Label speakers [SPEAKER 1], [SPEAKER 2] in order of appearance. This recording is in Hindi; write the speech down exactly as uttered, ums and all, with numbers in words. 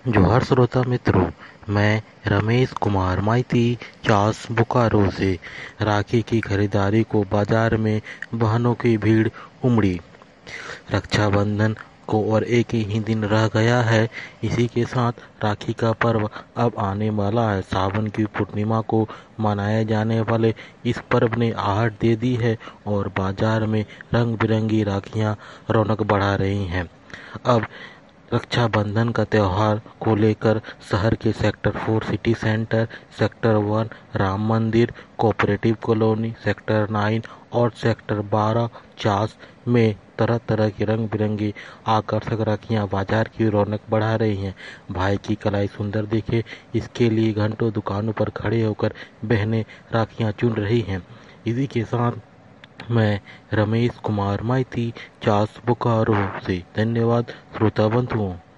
[SPEAKER 1] जोहार श्रोता मित्रों, मैं रमेश कुमार माइती चास बोकारो से। राखी की खरीदारी को बाजार में बहनों की भीड़ उमड़ी। रक्षाबंधन को और एक ही दिन रह गया है। इसी के साथ राखी का पर्व अब आने वाला है। सावन की पूर्णिमा को मनाए जाने वाले इस पर्व ने आहट दे दी है और बाजार में रंग बिरंगी राखियां रौनक बढ़ा रही हैं। अब रक्षाबंधन का त्योहार को लेकर शहर के sector four city centre, sector one Ram Mandir, cooperative colony, sector nine और सेक्टर बारह चास में तरह तरह की रंग बिरंगी आकर्षक राखियां बाजार की रौनक बढ़ा रही हैं। भाई की कलाई सुंदर दिखे, इसके लिए घंटों दुकानों पर खड़े होकर बहनें राखियां चुन रही हैं। इसी के साथ मैं रमेश कुमार माइती चास बोकारो से। धन्यवाद श्रोता बंधुओं।